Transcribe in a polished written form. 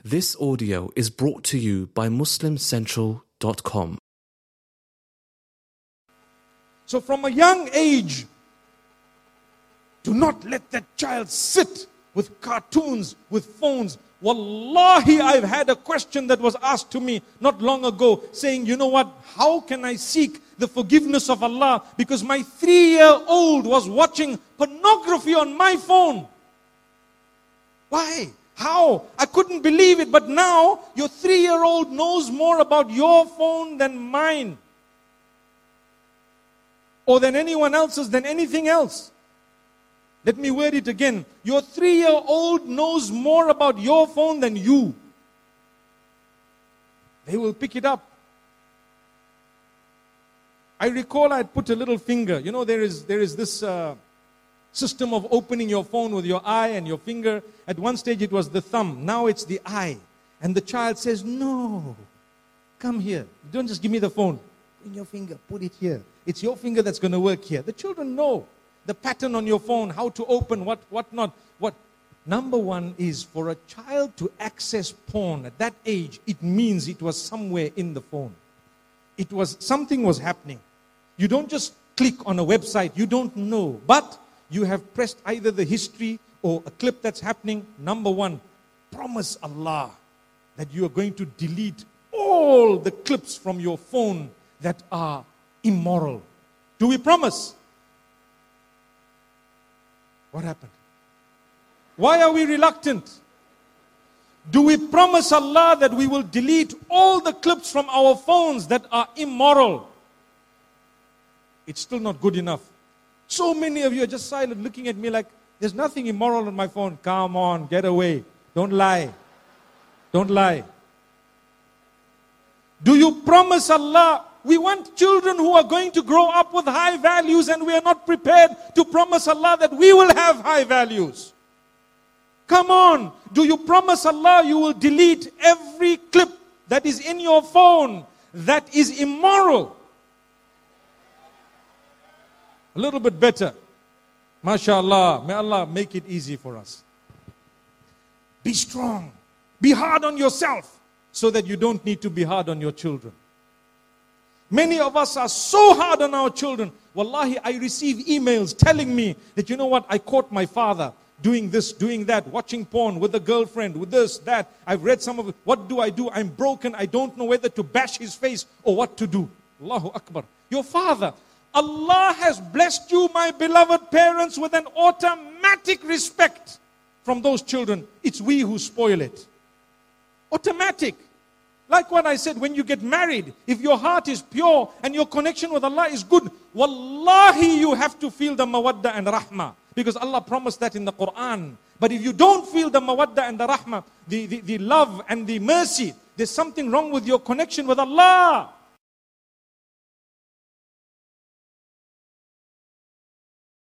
This audio is brought to you by MuslimCentral.com. So from a young age, do not let that child sit with cartoons, with phones. Wallahi, I've had a question that was asked to me not long ago, saying, you know what, how can I seek the forgiveness of Allah? Because my 3-year-old was watching pornography on my phone. Why? How? I couldn't believe it, but now your 3-year-old knows more about your phone than mine. Or than anyone else's, than anything else. Let me word it again. Your 3-year-old knows more about your phone than you. They will pick it up. I recall I had put a little finger. You know, there is this system of opening your phone with your eye and your finger. At one stage it was the thumb. Now it's the eye. And the child says, no, come here. Don't just give me the phone. Bring your finger, put it here. It's your finger that's going to work here. The children know the pattern on your phone, how to open, what not. What number one is for a child to access porn at that age, it means it was somewhere in the phone. Something was happening. You don't just click on a website, you don't know. But you have pressed either the history or a clip that's happening. Number one, promise Allah that you are going to delete all the clips from your phone that are immoral. Do we promise? What happened? Why are we reluctant? Do we promise Allah that we will delete all the clips from our phones that are immoral? It's still not good enough. So many of you are just silent, looking at me like, there's nothing immoral on my phone. Come on, get away. Don't lie. Don't lie. Do you promise Allah? We want children who are going to grow up with high values, and we are not prepared to promise Allah that we will have high values. Come on. Do you promise Allah you will delete every clip that is in your phone that is immoral? A little bit better. MashaAllah. May Allah make it easy for us. Be strong. Be hard on yourself so that you don't need to be hard on your children. Many of us are so hard on our children. Wallahi, I receive emails telling me that, you know what, I caught my father doing this, doing that, watching porn with a girlfriend, with this, that. I've read some of it. What do? I'm broken. I don't know whether to bash his face or what to do. Allahu Akbar. Your father. Allah has blessed you, my beloved parents, with an automatic respect from those children. It's we who spoil it. Automatic. Like what I said, when you get married, if your heart is pure and your connection with Allah is good, wallahi, you have to feel the mawadda and rahmah. Because Allah promised that in the Quran. But if you don't feel the mawadda and the rahmah, the love and the mercy, there's something wrong with your connection with Allah.